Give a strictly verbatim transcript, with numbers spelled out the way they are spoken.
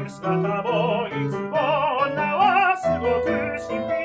る姿もいつも女はすごく神秘